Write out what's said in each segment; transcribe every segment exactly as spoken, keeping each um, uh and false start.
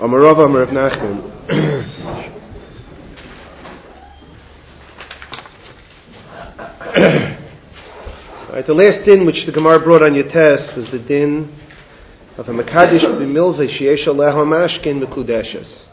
Amar Rav Amar Rav Nachman. Right, the last din which the Gemara brought on your test was the din of a Mekadesh b'milva sheyesh aleha mashkin mekudeshes.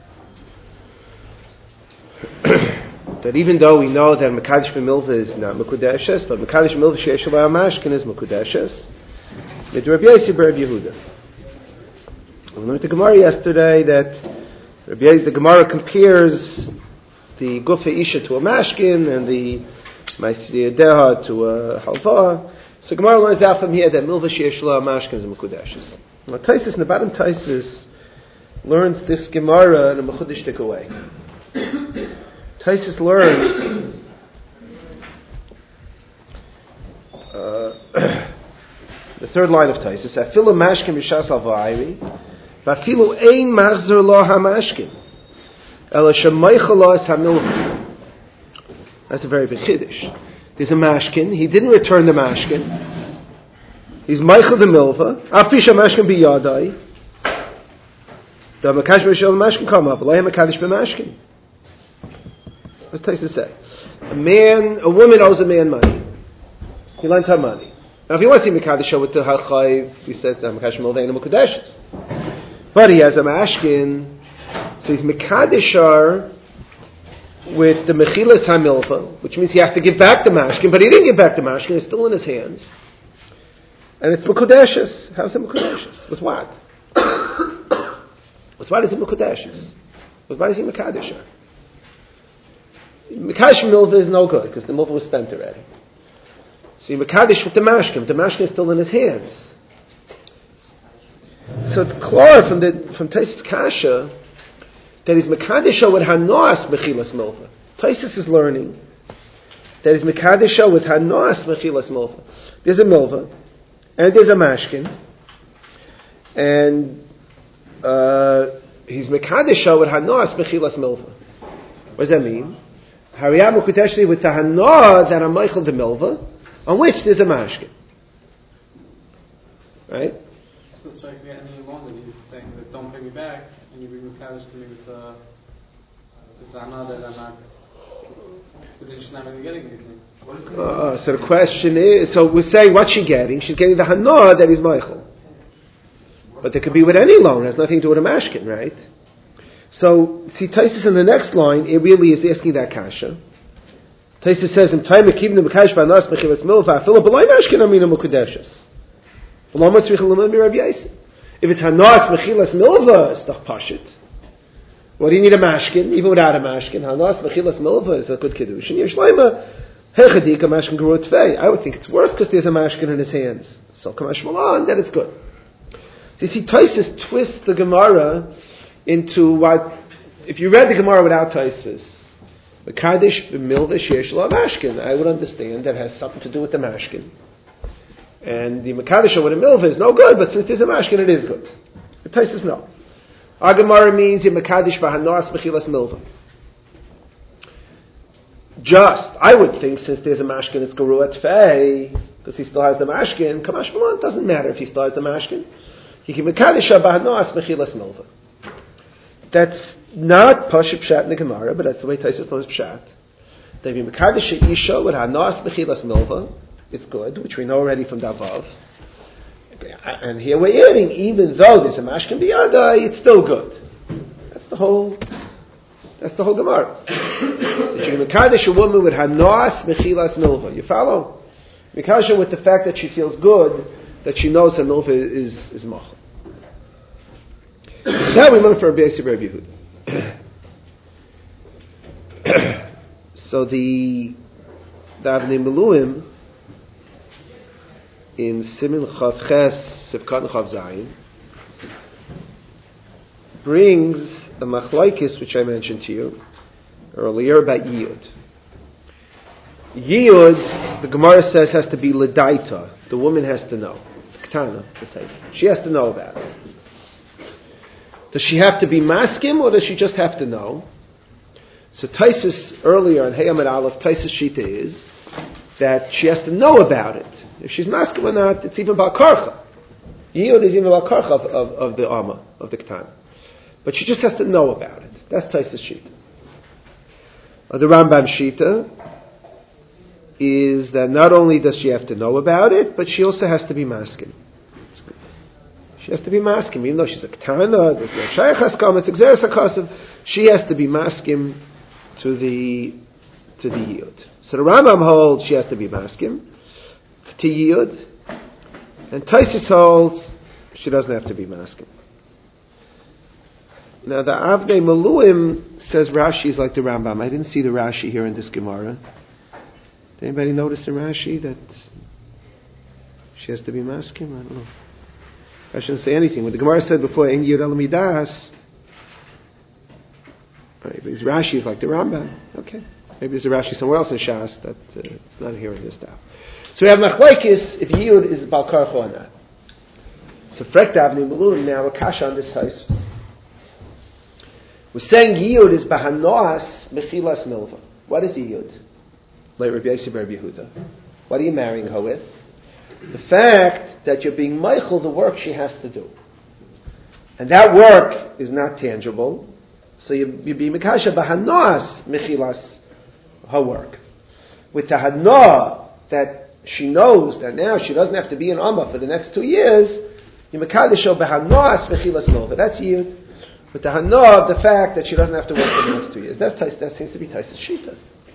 That even though we know that Mekadesh b'milva is not mekudeshes, but Mekadesh b'milva sheyesh aleha mashkin is mekudeshes. With Rabbi Yossi bar Rabbi Yehuda. We learned the Gemara yesterday that Rabbi Yossi, the Gemara compares the gufa isha to a mashkin and the ma'aseh deha to a halva. So Gemara learns out from here that milva sheyesh aleha mashkin is mekudeshes. Now Taisus in the bottom Taisus learns this Gemara in a mechudishtik way. Taisus learns uh, the third line of Taisus, Afilu mashkin b'shas al-va'ayri, v'afilu ein machzer lo ha-mashkin, ela shemaycha lo es ha-milva. That's a very big chiddush. There's a mashkin, he didn't return the mashkin, he's meichel the milva, afisha mashkin biyadai, the makadosh b'shel mashkin come up, l'hem makadosh b'mashkin. What's Taisus say? A man, a woman owes a man money. He lent her money. Now, if he wants to be Mekadesh with the Hachayv, he says, Mekadesh Milvein Mekudeshes. But he has a Mashkin, so he's Mekadesh with the Mechilas HaMilva, which means he has to give back the Mashkin, but he didn't give back the Mashkin, it's still in his hands. And it's Mekudeshes. How's it Mekudeshes? With what? With what is it Mekudeshes? With what is he Mekadesh? Mekadesh Milva is no good, because the Milva was spent already. So you Mekadesh with the mashkin. The mashkin is still in his hands. So it's clear from the from Taisus Kasha that he's Mekadesh with Hanos Mechilas Milva. Taisus is learning that he's Mekadesh with Hanos Mechilas Milva. There's a Milva and there's a mashkin, and uh, he's Mekadesh with Hanos Mechilas Milva. What does that mean? Hariyam Mekudeshli with the Hana that are Meichel the Milva, on which there's a mashkin. Right? So it's like any longer, he's saying that don't pay me back, and you bring the cash to me with the Zana that I'm not, but then she's not really getting anything. Uh, so the question is, so we're saying what's she getting? She's getting the Hana that is Meichel. But there could be with any loan, it has nothing to do with a mashkin, right? So, see, Taisus in the next line, it really is asking that kasha. Taisus says, "In time keeping the mekadosh b'anas mechilas milva, afilu b'loy mashkin amina mekudeshes. B'lo matzrich l'mod mi Rabbi Yossi. If it's hanas mechilas milva, it's doch pashit. What do you need a mashkin? Even without a mashkin, hanas mechilas milva is a good kiddush. And yeshleima hechadika mashkin geru tvei. I would think it's worse because there's a mashkin in his hands. So kamash malan, then it's good. So you see, Taisus twists the Gemara into what, if you read the Gemara without Taisus, Mekadesh b'milva sheyesh lo mashkin, I would understand that has something to do with the mashkin. And the Mekadesh with a milva is no good, but since there's a mashkin, it is good. But Taisus, no. Our Gemara means the Mekadesh b'hanas mechilas milva. Just, I would think, since there's a mashkin, it's geru atfei, because he still has the mashkin. Kamash malan, doesn't matter if he still has the mashkin. He can Mekadesh b'hanas mechilas milva. That's not Pashup Pshat in the Gemara, but that's the way Taisus learns Pshat. That if you Mekadesh Isha with Hanas Mechilas Milva, it's good, which we know already from Davav. And here we're adding, even though there's a Mashkin Biyadai, it's still good. That's the whole, that's the whole Gemara. That you can Mekadesh a woman with Hanas Mechilas Milva. You follow? Mekadesh with the fact that she feels good, that she knows her Milva is, is Machal. Now we learn from Rabbi Yossi bar Rabbi Yehuda. So the Davnei Meluim in Simin Chav Ches Sivkat Chav Zayin brings a machlokes which I mentioned to you earlier about Yiyud. Yiyud, the Gemara says, has to be L'daita. The woman has to know. Ktana, she has to know about it. Does she have to be maskim, or does she just have to know? So Taisus earlier in Hey Amid Aleph, Taisus Shita is that she has to know about it. If she's maskim or not, it's even Bal Karcha. Yiyud is even Bal Karcha of, of, of the Amma, of the Ketana. But she just has to know about it. That's Taisa's Shita. Uh, the Rambam Shita is that not only does she have to know about it, but she also has to be masking. She has to be masking, even though she's a Ketana, there's no Shayachas Kam, it's Exeris HaKasav, she has to be masking to the to the Yiyud. So the Rambam holds she has to be masking to Yiyud, and Taisus holds she doesn't have to be masking. Now the Avnei Maluim says Rashi is like the Rambam. I didn't see the Rashi here in this Gemara. Did anybody notice in Rashi that she has to be masking? I don't know. I shouldn't say anything. When the Gemara said before, "En Yud Alamidas," right, because Rashi is like the Rambam. Okay, maybe there's a Rashi somewhere else in Shas that uh, it's not here in this stuff. So we have Machlekes if Yud is Bal Karcha or not. So Frek Avnei Maluim now a kasha on this Taisus. We're saying Yiyud is Bahanoas Mechilas Milva. What is Yiyud? Like Rabbi Yosef Bar Yehuda. What are you marrying her with? The fact that you're being meichel the work she has to do. And that work is not tangible. So you, you be Mekasha Bahanoas Mechilas her work. With Tahanoah that she knows that now she doesn't have to be in Amma for the next two years, you Mekadisho Bahanoas Mechilas Milva. That's Yiyud. With the hana of the fact that she doesn't have to work for the next two years. That's, that seems to be Taisa's Shita.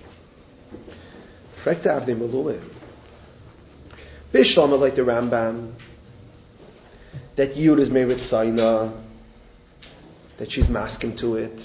Frekta Avnei Maluim. Bishlam like the Rambam, that Yud is made with Saina, that she's masking to it.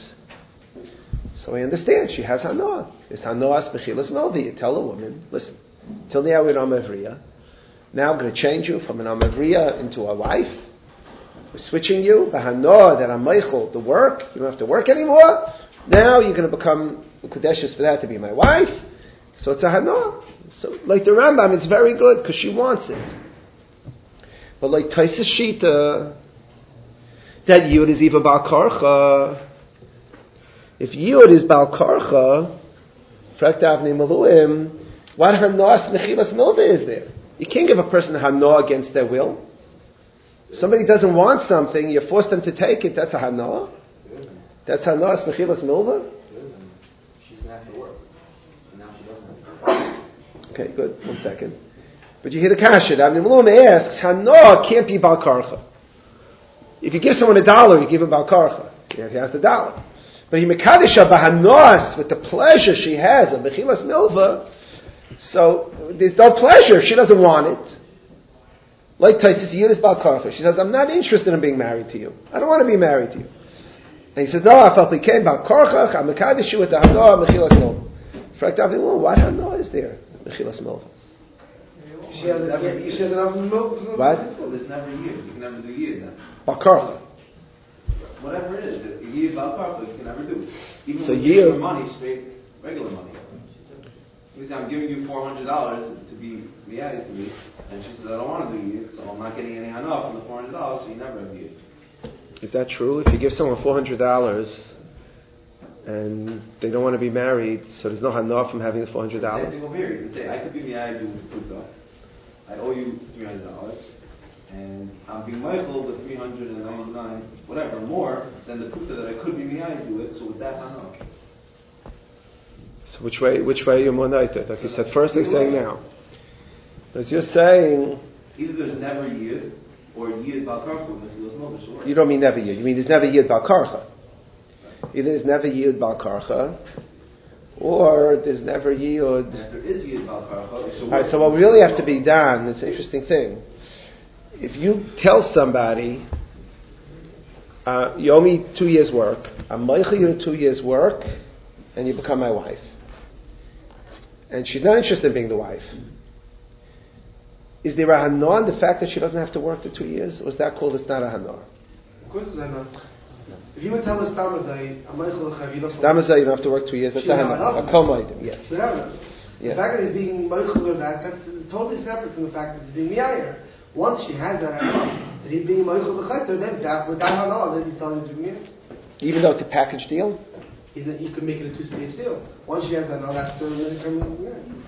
So I understand, she has hana. It's hanaas bechilas melvi. You tell a woman, listen, till now we're in Amavriya. Now I'm going to change you from an Amavriya into a wife. We're switching you, bahanoah, that I'm meichel, the work, you don't have to work anymore. Now you're going to become Kodeshes for that to be my wife. So it's a hanoah. So like the Rambam, it's very good because she wants it. But like Taisa's Shita, that Yud is even Bal Karcha. If Yud is Bal Karcha, Frek Avnei Maluim, what hanoas mechilas milva is there? You can't give a person a hanoah against their will. Somebody doesn't want something, you force them to take it, that's a hanoah. That's hanoah mechilas milva. She's going to have to work. And now she doesn't have to work. Okay, good. One second. But you hear the kasha. Avnei Maluim asks, hanoah can't be Bal Karcha. If you give someone a dollar, you give him Bal Karcha. Yeah, he has the dollar. But he mekadisha b'hanoas with the pleasure she has of mechilas milva. So there's no pleasure. She doesn't want it. Like Taisus, Yud is Bal Karcha. She says, I'm not interested in being married to you. I don't want to be married to you. And he says, no, I felt became Bal Karcha. I'm mekadish with the hanoah mechilas milva. Frek Avnei Maluim, what hanoah is there? Mechilas milva. She has enough milk. What? There's never a year. You can never do a year then. Bal Karcha. Whatever it is, a year Bal Karcha, you can never do. Even so when year, you give her money, straight, regular money. You say, I'm giving you four hundred dollars to be married to me, and she says, I don't want to do a year, so I'm not getting any hana from the four hundred dollars, so you never have a year. Is that true? If you give someone four hundred dollars and they don't want to be married, so there's no hana from having the four hundred dollars? Same thing over here. You can say, I could be married to Kuta. I owe you three hundred dollars, and I'm being mindful of the three hundred ninety-nine, whatever, more than the Kuta that I could be married to it, so with that hana. So which way? Which way are you more united? Like you said first, they're saying now. As you're saying, either there's never yid or yid Bal Karcha. You don't mean never yid. You mean there's never yid Bal Karcha. Either there's never yid Bal Karcha, or there's never yid. If there is yid Bal Karcha. All right. So what really have to be done? It's an interesting thing. If you tell somebody, uh, you owe me two years' work, I'm meichel you two years' work, and you become my wife. And she's not interested in being the wife. Is there a hana in the fact that she doesn't have to work the two years? Or is that called it's not a hana? Of course it's a hana. If you would tell her Stamazai, Stamazai, you don't have to work two years, that's a hana. A kol moedim, yes. The fact that he's being meichel or that, that's totally separate from the fact that he's being miyayer. Once she has that hana, that he's being meichel l'chayter, then that, with that hana, then he's telling her to be miyayer. Even though it's a package deal? You could make it a two-stage deal. Once she has that hana, that's still miyayer.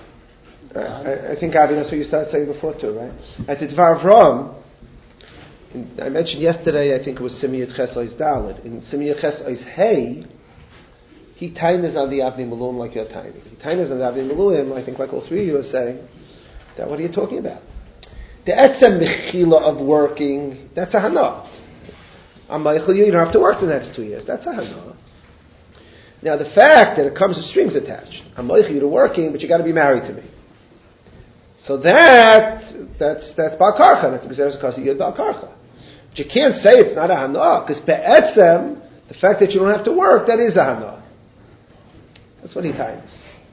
Uh, I, I think, Avi, that's what you started saying before too, right? At the Dvar Avram, in, I mentioned yesterday, I think it was Simiyat Ches Ois Dalet. In Simiyat Ches Ois Hey, he tainas on the Avnei Miluim like you're tiny. He tainas on the Avnei Miluim, I think like all three of you are saying, that what are you talking about? The etzem mechila of working, that's a hana. I'm Michael, you don't have to work the next two years. That's a hana. Now the fact that it comes with strings attached, I'm Michael, you're working, but you got to be married to me. So that that's that's Bal Karcha. That's Gezeres Kasa Yud Bal Karcha. But you can't say it's not a hana because be'etzem, the fact that you don't have to work, that is a hana. That's what he times.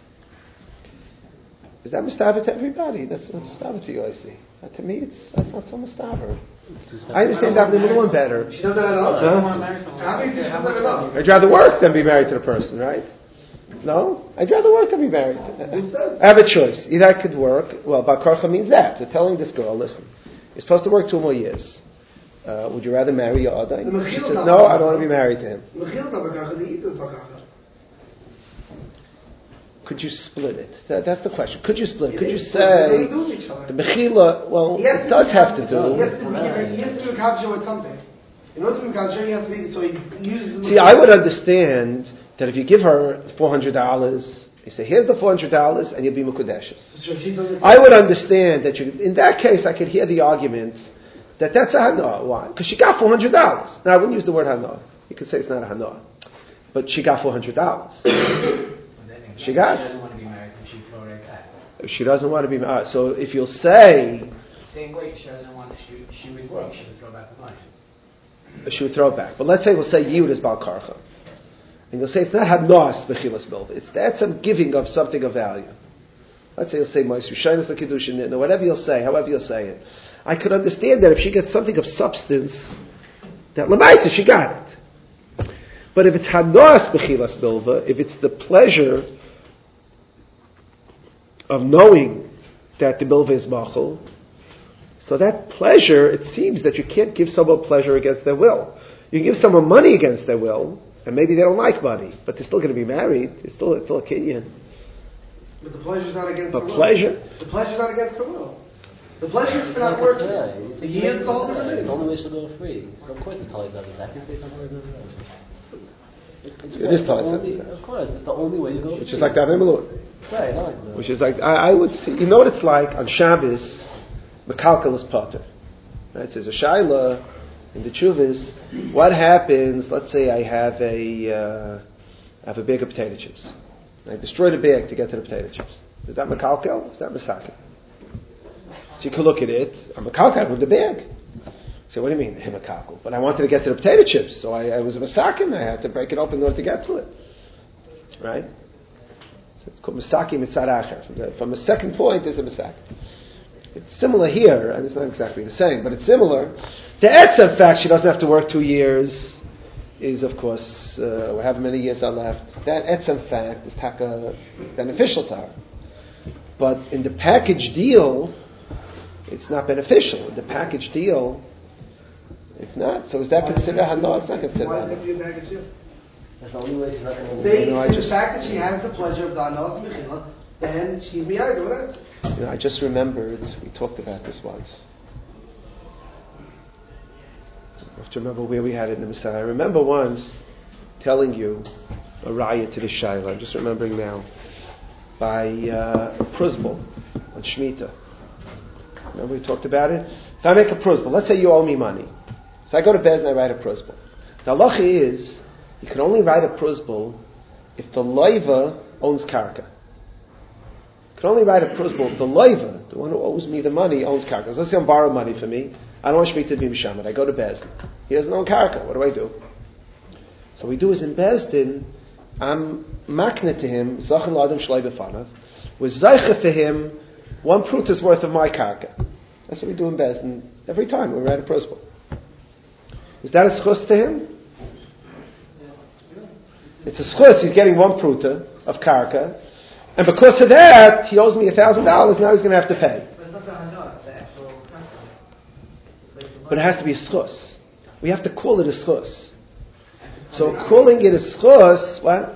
Is that mustaver to everybody? That's not mustaver to you, I see. Uh, to me, it's that's not so mustaver. I understand Avnei Miluim better. She doesn't have enough. I don't want to marry someone. How many How doesn't have enough? I'd rather work than be married to the person, right? No? I'd rather work than be married. I have a choice. Either I could work, well, Bar Karcha means that. We're telling this girl, listen, you're supposed to work two more years. Uh, would you rather marry your Adai? She says, no, I don't want to be married to him. Could you split it? That, that's the question. Could you split it? Could you say the Mechila, well, it does have to do. He has to be, he has to be captured with something. In order to be captured, he has to be, so he uses the See, I would understand that if you give her four hundred dollars, you say, here's the four hundred dollars, and you'll be Mukudeshes. I would understand that you, in that case, I could hear the argument that that's a Hana. Why? Because she got four hundred dollars. Now, I wouldn't use the word Hana. You could say it's not a Hana. But she got four hundred dollars. She got She doesn't want to be married and she's thrown right back. If she doesn't want to be married. So if you'll say... Same way, she doesn't want to, she, she would work, she would throw back the money. She would throw it back. But let's say we'll say Yud is Bal Karcha. And you'll say it's not Hanas Bechilas Milva. It's that's some giving of something of value. Let's say you'll say Moisri Shainas LaKiddushin, or whatever you'll say, however you'll say it. I could understand that if she gets something of substance, that Lamaisa, she got it. But if it's Hanas Bechilas Milva, if it's the pleasure of knowing that the milva is machal, so that pleasure, it seems that you can't give someone pleasure against their will. You can give someone money against their will, and maybe they don't like money, but they're still going to be married. It's still, it's still a kinyan. But the pleasure's not against But the will. pleasure? The pleasure's not against the will. The pleasure's for not working. The yield's the whole different thing. It's the only way she'll go free. So of course it's Tali does it. I can say something like that. It's It is Tali only, of course, it's the only way to go. Which is like the Avnei Miluim. Right, I like that. Which is like, I, I would see, you know what it's like on Shabbos, Mekalkel is Potter. Right? It says a Shaila in the Chuvas, what happens, let's say I have a, uh, I have a bag of potato chips. I destroy the bag to get to the potato chips. Is that Mekalkel? Is that Mesakin? So you can look at it, I'm Mekalkel with the bag. So what do you mean, Mekalkel? But I wanted to get to the potato chips, so I, I was a Mesakin, I had to break it open in order to get to it. Right? So it's called Misaki Mitzad Acher. From the second point, there's a Misaki. It's similar here, and it's not exactly the same, but it's similar. The Etzem fact she doesn't have to work two years is, of course, uh, however many years are left. That Etzem fact is taka beneficial to her. But in the package deal, it's not beneficial. In the package deal, it's not. So is that considered Hana? It's not considered Why Hana. is it a package deal? That's the only way she's not going to Say, You know, I the just- fact that she has the pleasure of the Anos Mechila, then she's miyayda with it. You know, I just remembered, we talked about this once. I have to remember where we had it in the Messiah. I remember once telling you a raya to the Shaila. I'm just remembering now. By uh, Pruzbal on Shemitah. Remember we talked about it? If I make a Pruzbal, let's say you owe me money. So I go to Bez and I write a Pruzbal. The halacha is, you can only write a Pruzbal if the loiva owns karka. You can only write a Pruzbal if the loiva, the one who owes me the money, owns karka. So let's say I'm borrowing money from me. I don't want Shemitah to be Mishamet. I go to Bezdin. He doesn't own karka. What do I do? So what we do is in Bezdin, I'm makna to him, Zachan Ladam Shlai B'fanav, with Zaycha to him, one pruta's worth of my karka. That's what we do in Bezdin every time we write a Pruzbal. Is that a schus to him? It's a schus. He's getting one pruta of karka, and because of that, he owes me a thousand dollars. Now he's going to have to pay. But it has to be a schus. We have to call it a schus. So calling it a schus, what?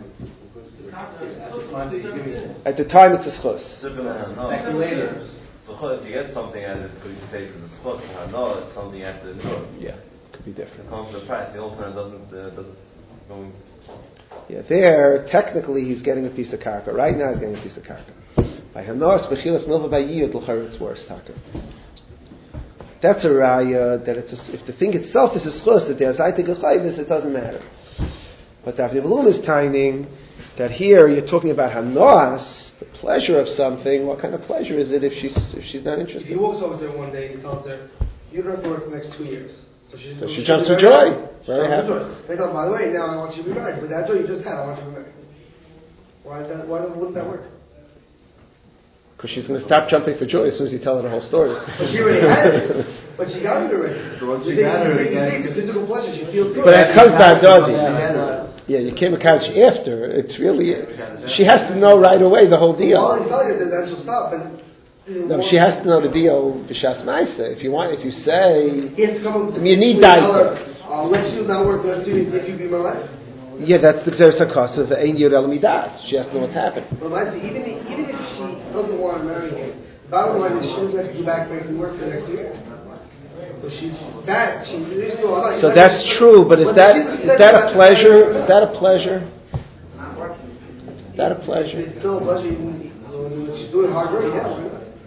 At the time, it's a schus. Later, the chut, you get something out of it because you say because it's chut, and no, it's something you have to endure. Yeah, could be different. It comes to the price. The also doesn't uh, doesn't going. Yeah, there technically he's getting a piece of karka. Right now he's getting a piece of karka. By hanos b'chilas nova by yiyud l'chayr it's worse taka. That's a raya that it's a, if the thing itself is a schus that there's I think a chayvis, it doesn't matter. But the Avnei Balum is timing that here you're talking about hanos, the pleasure of something. What kind of pleasure is it if she's if she's not interested? If he walks over there one day and he tells her, "You don't have to work for the next two years," so she, so she jumps for joy, very happy. They tell her, by the way, now I want you to be married. With that joy you just had, I want you to be married. Why that? Why wouldn't that work? Because she's going to stop jumping for joy as soon as you tell her the whole story. But she already had it. But she got it already. So once she she got it already, already, the physical pleasure, she feels good. But it comes back, Dodi. Yeah, you came a couch after. It's really, she has to know right away the whole deal. Well, I tell you that she'll stop. But no, she has to know the deal. B'shas ma'aseh. If you want, if you say, he has to come up with you need diaper. I'll let you not work the next two years if you be my wife. Yeah, that's the Xeris HaKos of the Ein Yod El Midas. She has to know what's happened. But even even if she doesn't want to marry him, the bottom line is she doesn't have to go back and work for the next two years. So she's that. She, still, like, so that's true, but is that is that a pleasure? Is that a pleasure? Is that a pleasure? It's still a pleasure. Even when she's doing hard work, yeah.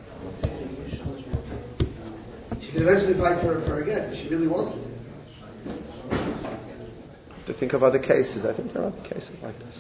She can eventually fight for for again if she really wants it. To think of other cases, I think there are other cases like this.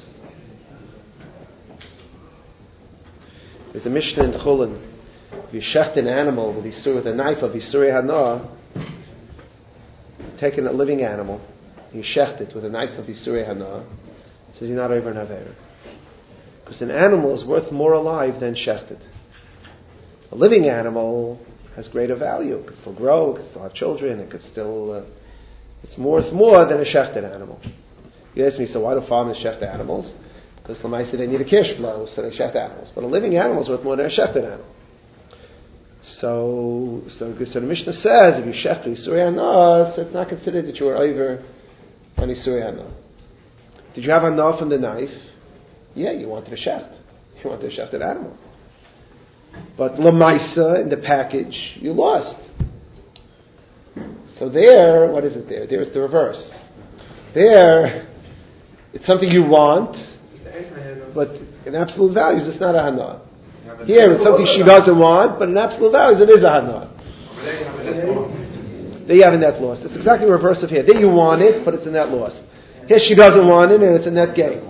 There's a Mishnah in Chulin. If you shecht an animal with Yisur, with a knife of Yisurei Hana, taking a living animal, you shecht it with a knife of Yisurei Hana, it says you're not over an Aveira. Because an animal is worth more alive than shechted. A living animal has greater value. It could still grow, it could still have children, it could still... Uh, it's worth more than a shechted animal. You ask me, so why do farmers shecht animals? Because Lamaisa they need a cash flow, so they shecht animals. But a living animal is worth more than a shechted animal. So, so, so the Mishnah says, if you shecht Yisurei Hana, so it's not considered that you were over on Yisurei Hana. Did you have Hana from the knife? Yeah, you wanted a shecht. You wanted a shechted animal. But Lamaisa, in the package, you lost. So there, what is it there? There it's the reverse. There, it's something you want, but in absolute values, it's not a hana. Here, it's something she doesn't want, but in absolute values, it is a hana. There you have a net loss. It's exactly the reverse of here. There you want it, but it's a net loss. Here she doesn't want it, and it's a net gain.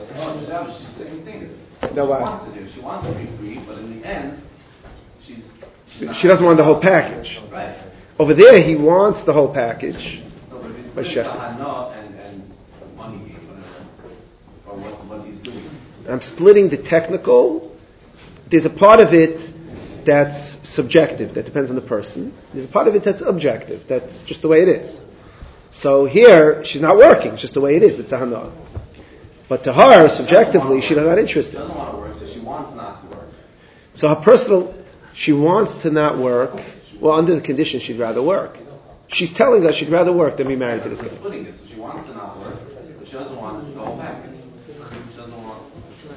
No, why? She wants to be free, but in the end, she's... She doesn't want the whole package. Right. Over there, he wants the whole package. No, but if by he's shechting. and, and money gain, whatever, or what, what he's doing. I'm splitting the technical. There's a part of it that's subjective, that depends on the person. There's a part of it that's objective, that's just the way it is. So here, she's not working, it's just the way it is, it's a hana. But to her, subjectively, she's not interested. She doesn't want to work, so she wants not to work. So her personal, she wants to not work. Well, under the conditions, she'd rather work. She's telling us she'd rather work than be married to this guy. Splitting it, so she wants to not work, but she doesn't want to go back. She doesn't want.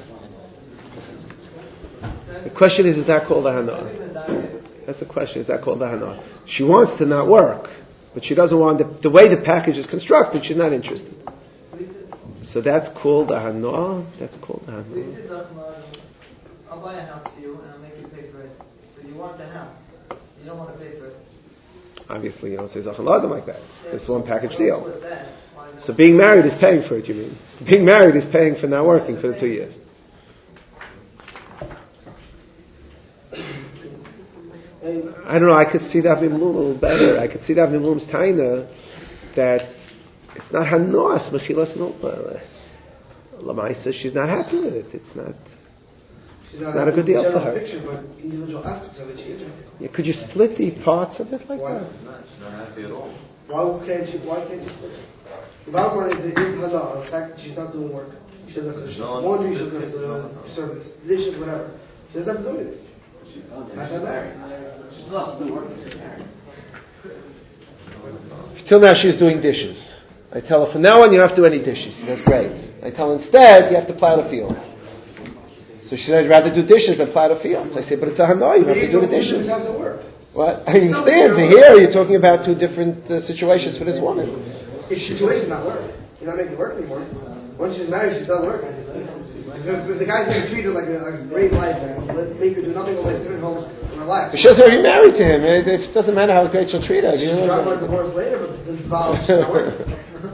The question is, is that called a hana? That's the question. Is that called a hana? She wants to not work, but she doesn't want the, the way the package is constructed. She's not interested. So that's called a hana. That's called a hana. I'll buy a house for you and I'll make you pay for it. But you want the house. You don't want to pay for it. Obviously, you don't say Zachaladim like that. It's one package deal. So being married is paying for it, you mean? Being married is paying for not working for the two years. I don't know, I could see that Avnei Balum a little better. I could see that Avnei Balum's taina that it's not hanos, mechilas milpa. Lamaisa, she's not happy with it. It's not... It's not, not a good deal for her. Picture, but individual aspects of it, she is happy. Yeah, could you split the parts of it like why? that? She's not, she's not happy at all. Why can't you? Why can't you split it? The bottom line is that in Hana, the fact that she's not doing work, she doesn't have to do laundry, she doesn't have to serve dishes, whatever. She doesn't have to do anything. She does. Not She's that married. She still has to do work. She's married. Till now she's doing dishes. I tell her, from now on you don't have to do any dishes. That's great. I tell her, instead, you have to plow the fields. So she said, I'd rather do dishes than plow the fields. I say, but it's a hana, you have to do the dishes. What? I understand. So here you're talking about two different uh, situations for this woman. If situation not work, you're not making it work anymore. Once she's married, she's done work. If, if the guy's going to treat her like a, like a great wife and let, make her do nothing but sit at home and relax. But she doesn't already married to him. It, it doesn't matter how great she'll treat her. She can drop her divorce later, but this vows she's not working.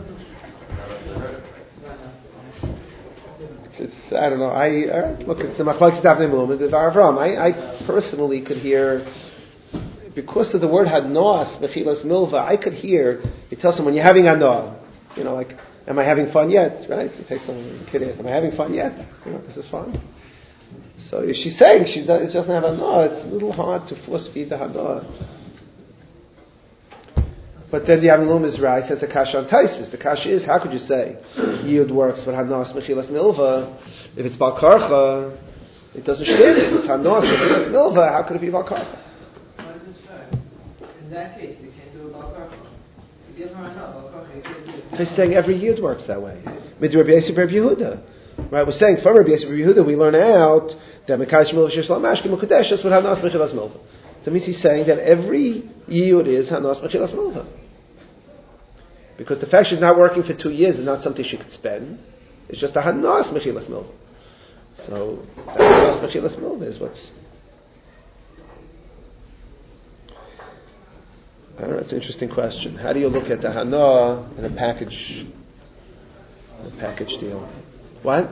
It's, I don't know. I uh, look. It's the machlokes davnei moment of Avram. I, I personally could hear, because of the word hadnoas mechilas milva. I could hear it tells someone you're having hanoah. You know, like, am I having fun yet? Right? You take some kid asks, am I having fun yet? You know, this is fun. So if she's saying she does, it doesn't have hanoah, it's a little hard to force feed the hanoah. But then the Avnum is right, says a kasha on Taisvis. The kasha is, how could you say Yud works for Hanas Mechilas Milva? If it's Bal Karcha, it doesn't stand it. If it's Hanas Mechilas Milva, how could it be Bal Karcha? What does it say? In that case, you can't do a Bal Karcha. To give her a Bal Karcha, you can't do it. He's saying every Yud works that way. Mid Rabbi Yosef Rabbi Yehuda. Right, we're saying from Rabbi Yosef Rabbi Yehuda, we learn out that Mekadosh Milva Shishlam Mashke Mukadeshus with Hanas Mechilas Milva. That means he's saying that every Yud is Hanas Mechilas Milva. Because the fact she's not working for two years is not something she could spend. It's just a hanas mechilas milva. So that hanas mechilas milva is what's. I don't know. It's an interesting question. How do you look at the hana in a package, in a package deal? What?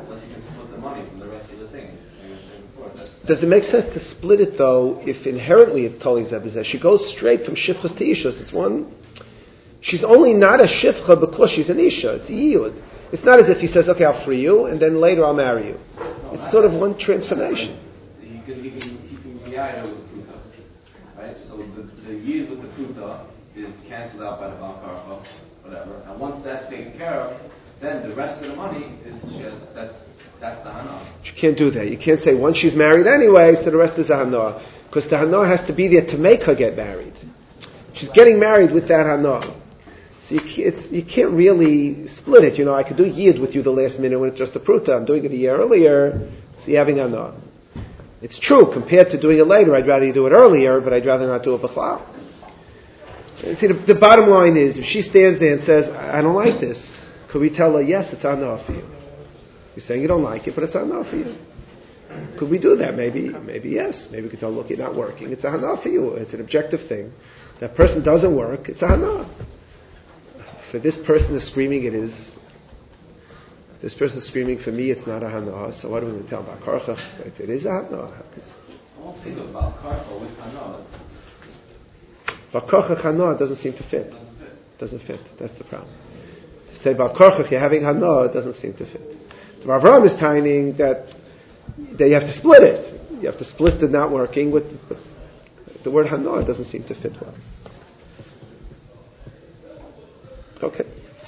Does it make sense to split it though? If inherently it's totally zebizeh, she goes straight from shifchas to ishus. It's one. She's only not a shifcha because she's an isha. It's a yiyud. It's not as if he says, okay, I'll free you, and then later I'll marry you. No, it's sort of one transformation. He can, he can, he can be ayah with the pruta, right? So the, the yiyud with the pruta is cancelled out by the Bal Karcha, whatever. And once that's taken care of, then the rest of the money is just, that's, that's the hana. You can't do that. You can't say once she's married anyway, so the rest is a hana. Because the hana has to be there to make her get married. She's getting married with that hana. You can't, you can't really split it. You know, I could do yid with you the last minute when it's just a pruta. I'm doing it a year earlier, so you're having anah. It's true, compared to doing it later, I'd rather you do it earlier, but I'd rather not do it b'chlal. See, the, the bottom line is, if she stands there and says, I don't like this, could we tell her, yes, it's anah for you? You're saying you don't like it, but it's anah for you. Could we do that? Maybe, maybe yes. Maybe we could tell, look, you're not working. It's a hana for you. It's an objective thing. That person doesn't work, it's a hana. For this person is screaming, it is. If this person is screaming, for me, it's not a hana. So what do we tell about karcha? It is a hana. I won't think about karcha with hana. But karcha hana doesn't seem to fit. Doesn't fit. That's the problem. To say about karcha, if you're having hana, it doesn't seem to fit. So Avram is timing that that you have to split it. You have to split the not working with the, the word hana. It doesn't seem to fit well. Okay.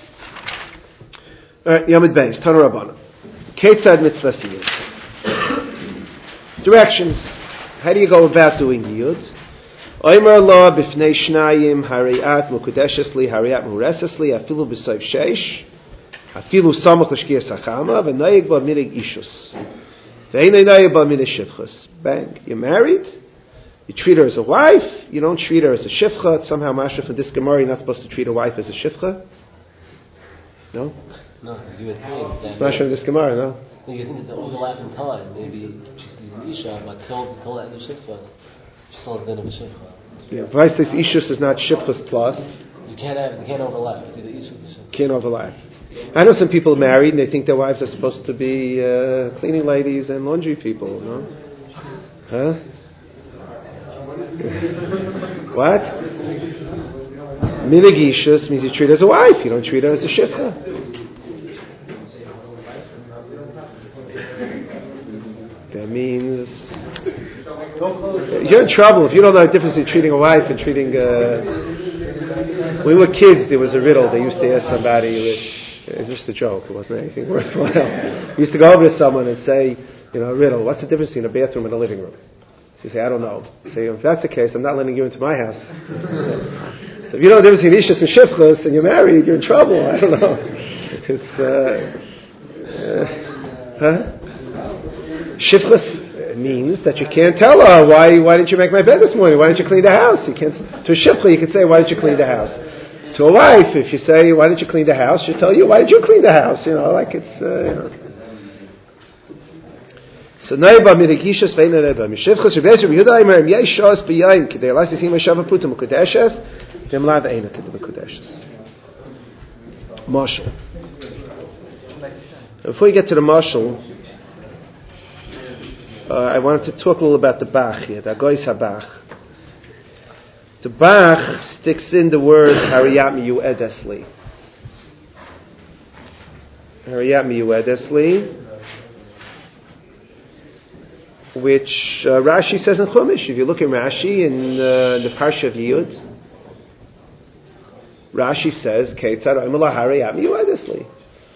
All right, Yamid Beis, Tana Rabbana. Ketzad mitzvah siyud. Directions. How do you go about doing yiyud? Omer lo b'fnei shnayim hariat mukudeshes li hariat mureses li afilu b'soif sheish afilu samach l'shkiyas hachama v'noyeg ba minig ishus v'einay noyeg ba minig shivchus. Bang. You're married. You treat her as a wife. You don't treat her as a shifcha. It's somehow mashra from this Gemara. You're not supposed to treat a wife as a shifcha. No? No, because you would think that... It's mashra from this Gemara, no? No, you think that the overlap in time, maybe she's the Isha, but till, till the end of shifcha, she still has the end of a shifcha. Yeah, Vice says ishus is not shifchas plus. You can't have, you can't overlap. It's either Isha or shifcha. Can't overlap. I know some people married and they think their wives are supposed to be uh, cleaning ladies and laundry people, no? Huh? What? Minagishus means you treat her as a wife. You don't treat her as a shifcha. That means you're in trouble if you don't know the difference between treating a wife and treating. Uh, when we were kids, there was a riddle. They used to ask somebody. It was just a joke. It wasn't anything worthwhile. We used to go over to someone and say, you know, a riddle. What's the difference between a bathroom and a living room? So you say, I don't know. Say, if that's the case, I'm not letting you into my house. So if you know the difference between ishus and shifchus and you're married, you're in trouble. I don't know. It's, uh, uh, huh? Shifchus means that you can't tell her, why why didn't you make my bed this morning? Why didn't you clean the house? You can't. To a shifcha, you can say, why did you clean the house? To a wife, if you say, why didn't you clean the house? She'll tell you, why did you clean the house? You know, like it's, uh, you know. So, Naiba Mirigishas Veina Naiba Mishivchus Rebbezer Yehuda Imer Yesh Shas B'Yayim K'dei Elas Yisim Hashav Putim Ukudeshes V'Im Lav Eina K'dei Ukudeshes. Marshal. Before you get to the marshal, uh, I wanted to talk a little about the Bach here, the Agois HaBach. The Bach sticks in the word Hariyat Miyu'edesli. Hariyat Miyu'edesli, which uh, Rashi says in Chumash. If you look in Rashi in uh, the Parsha of Yud, Rashi says, Keitzad Oimela Hariyat Miyu'edesli.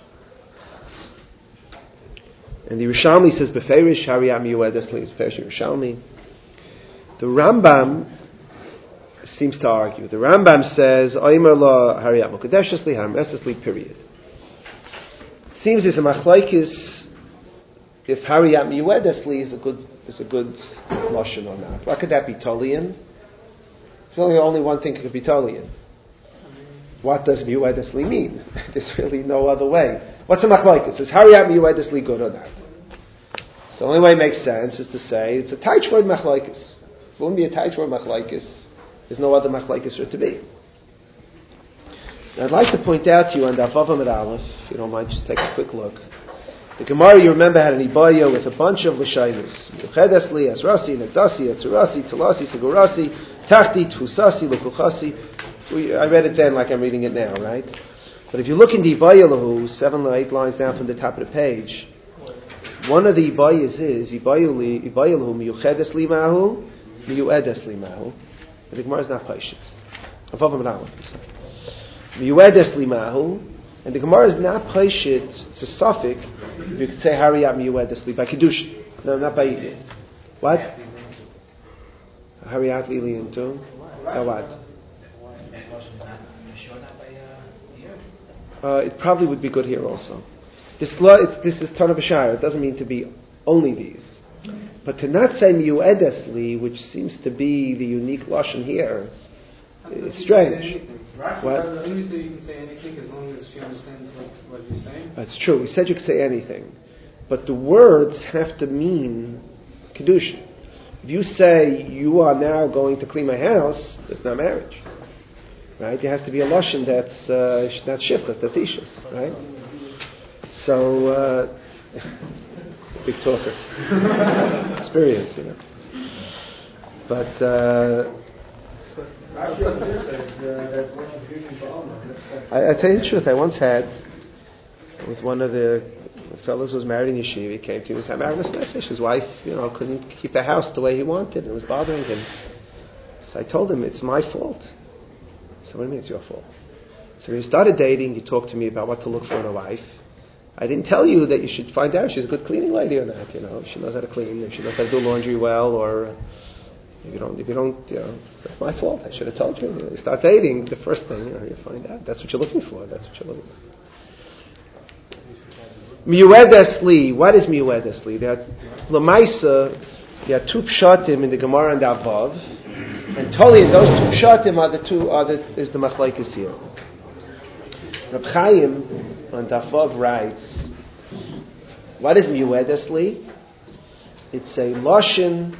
And the Yerushalmi says, Beferish Hariyat Miyu'edesli is Beferish Yerushalmi. The Rambam seems to argue. The Rambam says, Oimer la Hariyat Mukadeshesli, Harmesesli, period. Seems there's a machlaikis if Hariyat Miyu'edesli is a good is a good lashon or not. Why could that be Tolian? There's only, only one thing that could be Tolian. What does Miyu'edesli mean? There's really no other way. What's a machlaikis? Is Hariyat Miyu'edesli good or not? So the only way it makes sense is to say it's a taich word machlaikis. If it wouldn't be a taich word machlaikis, there's no other machlaikis for it to be. Now I'd like to point out to you on Daf Vav Amud Aleph, if you don't mind, just take a quick look. The Gemara, you remember, had an Ibaya with a bunch of L'shainis. Yuchedesli, Asrasi, Negdasi, Atzurasi, Talasi, Sigurasi, Tachti, Tfusasi, Lukuchasi. I read it then like I'm reading it now, right? But if you look in the Ibaya Lahu, seven or eight lines down from the top of the page, one of the Ibayas is, Ibaya Lahu, Miyuchedesli Mahu, Miyu'edesli Mahu. But the Gemara is not patient. Avav Amud Aleph. Miyu'edes limahu, and the Gemara is not patient. It's a suffix. You could say Hariyat Miyu'edes li by Kedushin. No, not by Yid. What? Hariyat li liyintum. Now what? Uh, it probably would be good here also. This it's, this is ton of a shire. It doesn't mean to be only these. But to not say Miyu'edes li, which seems to be the unique lashon here, is strange. Right. What? When you say you can say anything as long as she understands what, what you're saying. That's true. We said you could say anything. But the words have to mean Kedushin. If you say, you are now going to clean my house, it's not marriage. Right? There has to be a lashon that's uh, not shifchas, that's ishus. Right? So, uh, big talker. Experience, you know. But, uh, I, I tell you the truth, I once had, with one of the fellows who was married in yeshiva, he came to me and said, Magnus Nefesh, his wife, you know, couldn't keep the house the way he wanted, and it was bothering him. So I told him, it's my fault. So what do you mean it's your fault? So when you started dating, you talked to me about what to look for in a wife. I didn't tell you that you should find out if she's a good cleaning lady or not, you know, if she knows how to clean, if she knows how to do laundry well, or if you don't, if you don't, you know, that's my fault. I should have told you. You know, you start dating, the first thing, you know, you find out. That's what you're looking for. That's what you're looking for. Miyu'edes li. What is Miyu'edes li? There are, Lamaisa, there are two pshatim in the Gemara and the Avav, and totally those two pshatim are the two, are the, is the machlekes here. Reb Chaim on Dafov writes, what is Miyu'edes li? It's a lashon,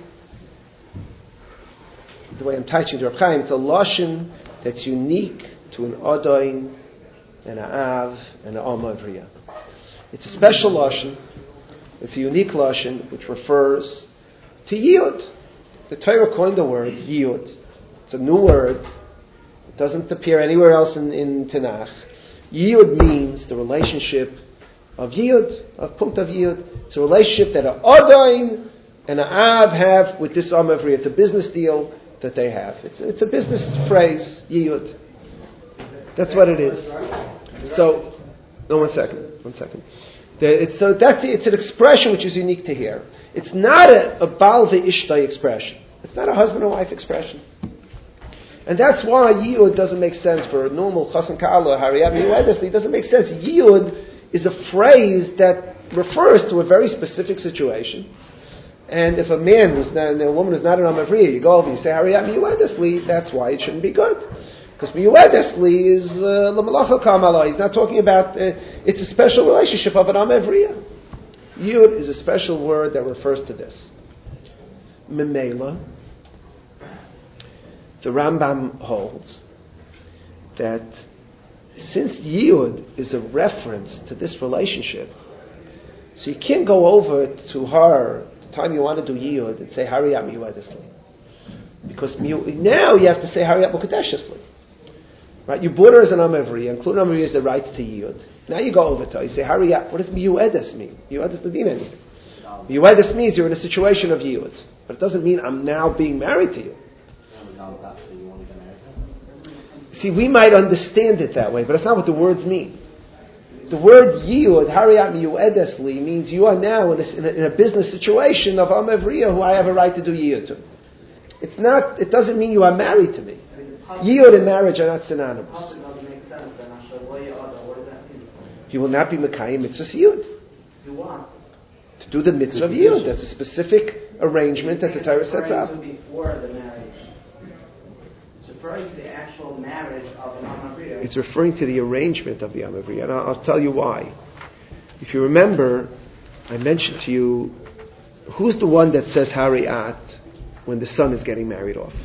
the way I'm touching the Reb Chaim, it's a lashon that's unique to an Odain and an Av and an Omavriya. It's a special lashon, it's a unique lashon which refers to Yiyud. The Torah coined the word Yiyud. It's a new word. It doesn't appear anywhere else in, in Tanakh. Yiyud means the relationship of Yiyud, of Punkt of Yiyud. It's a relationship that an Odain and an Av have with this Omavriya. It's a business deal that they have. It's, it's a business phrase, Yiyud. That's what it is. So, no, one second, one second. The, it's, so that's the, it's an expression which is unique to here. It's not a, a Baal ve'ishtai expression. It's not a husband and wife expression. And that's why Yiyud doesn't make sense for a normal Chas and Ka'ala, Hariyat Miyu'edes li. It doesn't make sense. Yiyud is a phrase that refers to a very specific situation. And if a man who's not, and a woman who's not an Amavriya, you go over and you say, Hariyat Miyuedesli, that's why it shouldn't be good. Because Miyuedesli is L'malacha Kamala. He's not talking about, uh, it's a special relationship of an Amavriya. Yud is a special word that refers to this. Memela, the Rambam holds that since Yud is a reference to this relationship, so you can't go over to her the time you want to do Yud and say Hariyat Miyuedesli. Because now you have to say Hariyat Mukadeshesli. Right? You bought her as an Amavriya, including Amavriya is the rights to Yud. Now you go over to her, you say Hariyat, what does Miyuedes mean? Miyuedes doesn't mean anything. Miyuedes means you're in a situation of Yud. But it doesn't mean I'm now being married to you. See, we might understand it that way, but that's not what the words mean. The word Yud, Hariyat Miyuedesli, means you are now in a, in a, in a business situation of Amavriya who I have a right to do Yud to. It's not, it doesn't mean you are married to me. Yud and marriage are not synonymous. You will not be Mekayim mitzvahs Yud. Do what? To do the mitzvah of Yud. That's a specific arrangement that the Torah sets up. Before the marriage. It's referring to the actual marriage of an Amavriya. It's referring to the arrangement of the Amavriya, and I'll, I'll tell you why. If you remember, I mentioned to you, who's the one that says Hariyat when the son is getting married off?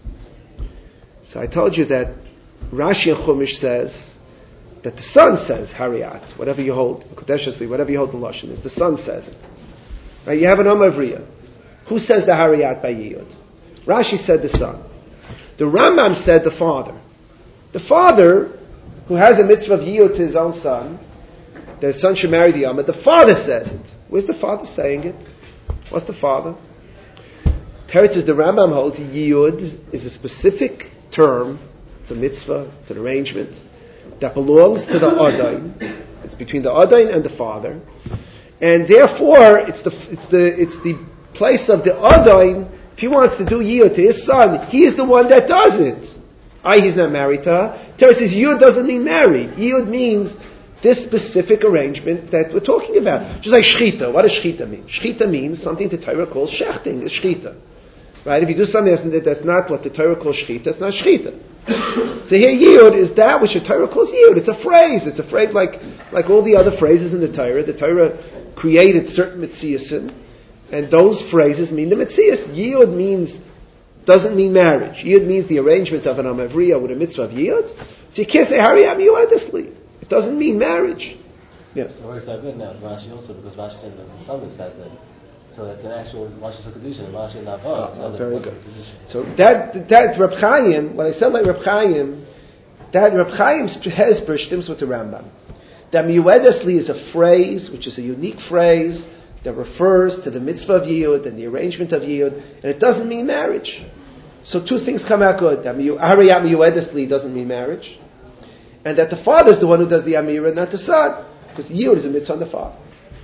So I told you that Rashi and Chumash says that the son says Hariyat, whatever you hold, Kodeshesli, whatever you hold the Lashon is, the son says it. Right? You have an Amavriya. Who says the Hariyat by Yiyud? Rashi said the son. The Rambam said the father. The father, who has a mitzvah of Yiyud to his own son, that his son should marry the Amma, the father says it. Where's the father saying it? What's the father? Teretz is the Rambam holds Yiyud is a specific term, it's a mitzvah, it's an arrangement, that belongs to the Adain. It's between the Adain and the father. And therefore, it's the it's the it's the place of the Adain. If he wants to do Yiyud to his son, he's the one that does it. I, he's not married to her. Torah says Yiyud doesn't mean married. Yiyud means this specific arrangement that we're talking about. Just like Shechita. What does Shechita mean? Shechita means something the Torah calls Shechting. It's Shechita. Right? If you do something that's not what the Torah calls Shechita, it's not Shechita. So here Yiyud is that which the Torah calls Yiyud. It's a phrase. It's a phrase like, like all the other phrases in the Torah. The Torah created certain mitziasim, and those phrases mean the mitzias. Yiyud means, doesn't mean marriage. Yiyud means the arrangement of an Amavriya with a mitzvah of Yiyud. So you can't say Hariyat Miyuedesli. It doesn't mean marriage. Yes? So where's that good now? Rashi also, because Rashi said that the son that says it. So that's an actual Rashi Kedusha, Rashi Navah. Oh, oh, very good. So that that Reb Chaim, when I said like Reb Chaim, that Reb Chaim has bershtims with the Rambam. That Miyuedesli is a phrase, which is a unique phrase that refers to the mitzvah of Yiyud and the arrangement of Yiyud, and it doesn't mean marriage. So two things come out good. That Hariyat Miyuedesli doesn't mean marriage, and that the father is the one who does the Amira, not the son, because Yiyud is a mitzvah on the father.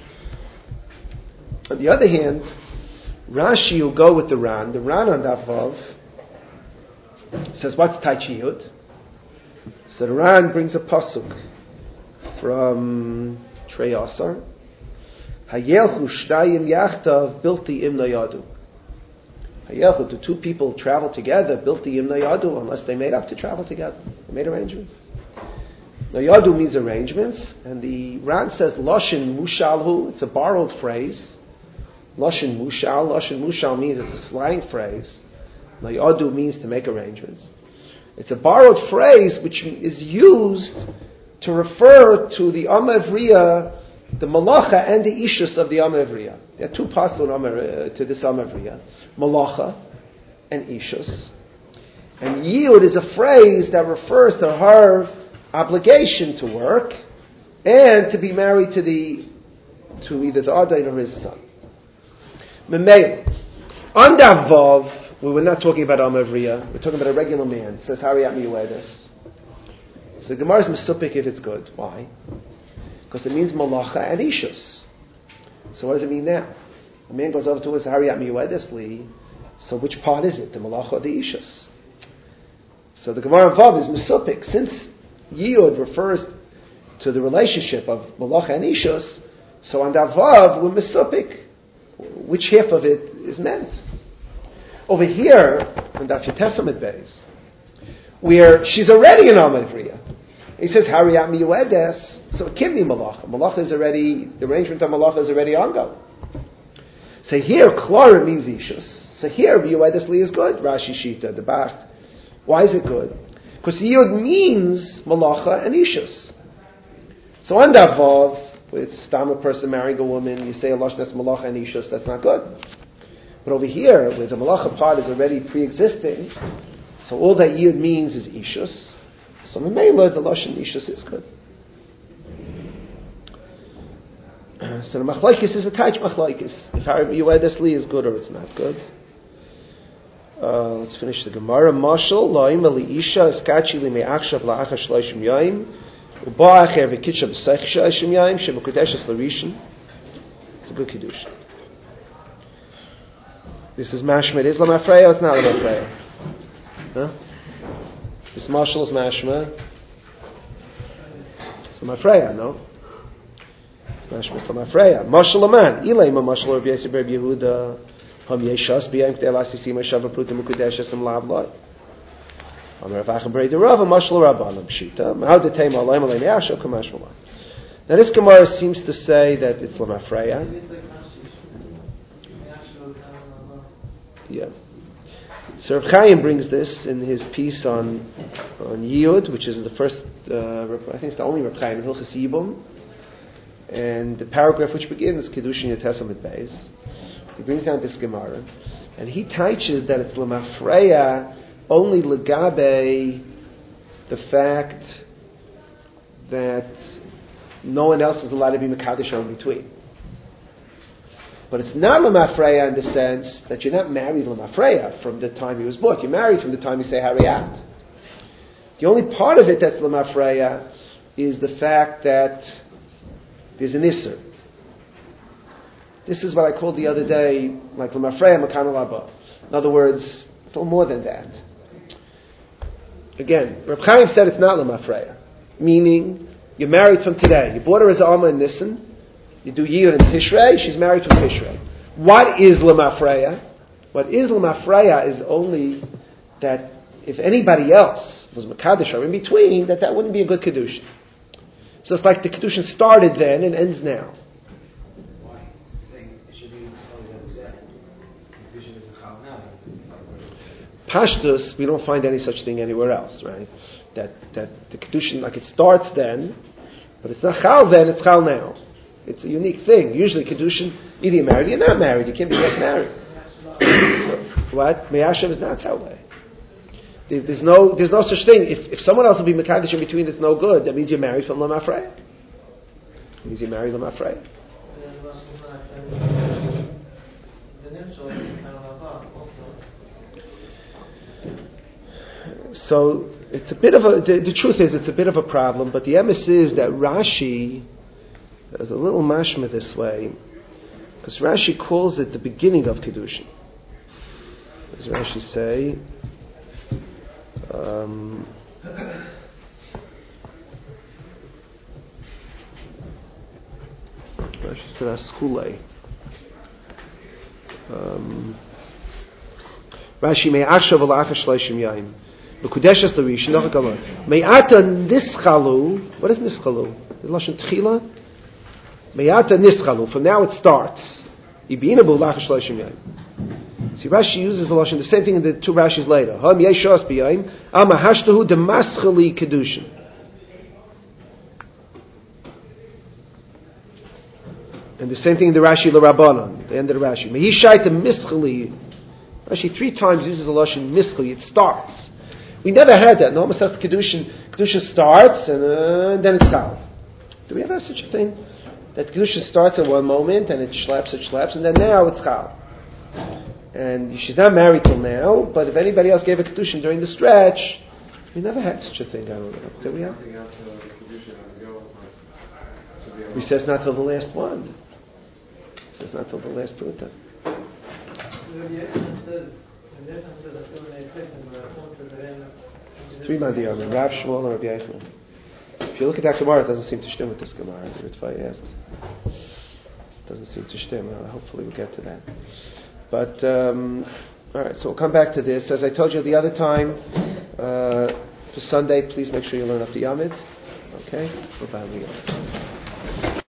On the other hand, Rashi will go with the Ran. The Ran on Daf Vav says, what's Taichi Yud? So the Ran brings a pasuk from Trei Asar. Hayelchu shtayim yachtav bilti im nayadu. Hayelchu, the two people travel together, bilti im nayadu, unless they made up to travel together. They made arrangements. Nayadu means arrangements, and the Ran says, Loshin mushalhu, it's a borrowed phrase. Lashon Mushal. Lashon Mushal means it's a slang phrase. Nayadu means to make arrangements. It's a borrowed phrase which is used to refer to the Amavriya, the Malacha and the Ishus of the Amavriya. There are two parts to this Amavriya. Malacha and Ishus. And Yiyud is a phrase that refers to her obligation to work and to be married to the to either the Adain or his son. Memei. On Davav, we were not talking about Amavriya, we're talking about a regular man. It says Hariyat Miyuedes. So the Gemara is Mesupik if it's good. Why? Because it means Malacha and Ishus. So what does it mean now? A man goes over to his Hariyat Miyuedesli, so which part is it? The Malacha or the Ishus? So the Gemara Vav is Mesupik. Since Yiyud refers to the relationship of Malacha and Ishus, so on Davav we're Mesupik. which half of it is meant? Over here, in Daf Yotesamid Beis, where she's already an Amavriya. He says, Hariyat miyuedes, so it can't be Malacha. Malacha is already, the arrangement of Malacha is already ongoing. So here, Klara means Ishus. So here, miyuedes li is good. Rashi Shita, the Bach. Why is it good? Because Yud means Malacha and Ishus. So on Davav, it's Stam, a person marrying a woman, you say a Lashon that's Malacha and Ishus, that's not good. But over here, where the Malacha part is already pre-existing, so all that Yud means is Ishus. So Memela, the Lashon Ishus is good. So the Machlaikis is a Taich Machlaikis. If Yuedes Li is good or it's not good. Uh, let's finish the Gemara. Mashal, Laim Ali Isha, Eskachi Li Me'achshav La'acha Shloishim Yaim, Uba Acher V'kitcha B'seich Shloishim Yaim, Shebukudeshes L'Rishon. It's a good Kiddush. This is Mashma. It is Lamafreya or it's not Lamafreya? Huh? This Mashal is Mashma. It's Lamafreya, no? It's Mashma, it's Lamafreya. Mashal Aman. Ilay Ma Mashal Rabbi Yosef Rabbi Yehuda. Ham Yeshas B'yayim K'dei Lasisi Ma Shava Pruta Mukudeshes Am Lav Lai. Am Rav Achim Brei Derav Mashal Rabbanim Pshita. How to tame Alayim Alayim Yashav Kamash Malay. Now this Gemara seems to say that it's Lamafreya. Yeah. So Rav Chaim brings this in his piece on on Yiyud, which is the first, uh, I think it's the only Rav Chaim in Hilchas Yibum, and the paragraph which begins Kiddushin Yotesamid Beis. He brings down this Gemara, and he teaches that it's Lamafreya only legabe the fact that no one else is allowed to be Mekadosh in between. But it's not Lamafreya in the sense that you're not married Lamafreya from the time he was bought. You're married from the time you say Hariyat. The only part of it that's Lamafreya is the fact that there's an Isser. This is what I called the other day, like Lamafreya Makan Alaba. In other words, it's a little more than that. Again, Reb Chaim said it's not Lamafreya, meaning you're married from today. You bought her as an Alma and Nissen. You do Yiyud and Tishrei, she's married from Tishrei. What is Lamafreya? What is Lamafreya is only that if anybody else was Mekadosh or in between, that that wouldn't be a good Kedushin. So it's like the Kedushin started then and ends now. Why? You're saying it should be always as exact. Kedushin is a Chal now. Pashtus, we don't find any such thing anywhere else, right? That that the Kedushin, like it starts then, but it's not Chal then, it's Chal now. It's a unique thing. Usually, Kedushin, either you're married or you're not married. You can't be yet married. What? Meyashav is not that way. There, there's no there's no such thing. If, if someone else will be Mekadosh in between, it's no good. That means you're married from Lamafreya. It means you're married Lamafreya. So, it's a bit of a, the, the truth is, it's a bit of a problem, but the emes is that Rashi, there's a little mashma this way, because Rashi calls it the beginning of Kiddushin. What does Rashi say? Um, Rashi said Askule. Um, Rashi may achshav alach shleishim yaim. B'kudeshes l'rish noch gamar. Me'ata nischalu. What is nischalu? The lashon tchila. Me'ata nischalu. From now it starts. Ibina b'ulach shleishim yaim. See, Rashi uses the lashon the same thing in the two Rashis later. Ham yeshos b'yaim. Ama hashtahu demaschali kedushin. And the same thing in the Rashi l'Rabbanan, the end of the Rashi. Me'ishayta mischali. Rashi three times uses the lashon mischali. It starts. We never had that. No, Masechet Kedushin, Kedushin starts and uh, then it's chal. Do we ever have such a thing? That Kedushin starts at one moment and it slaps, it slaps, and then now it's chal. And she's not married till now, but if anybody else gave a Kedushin during the stretch, we never had such a thing. I don't know. Did we have? We says not till the last one. It says not till the last pruta. Three Mandiyam, Rav Shmuel and Rabbi Eichmann. If you look at that Gemara, it doesn't seem to stem with this Gemara. The Ritva asked. doesn't seem to stem. Well, hopefully we'll get to that. But, um, all right, so we'll come back to this. As I told you the other time, uh, for Sunday, please make sure you learn up the Yamid. Okay? Bye-bye.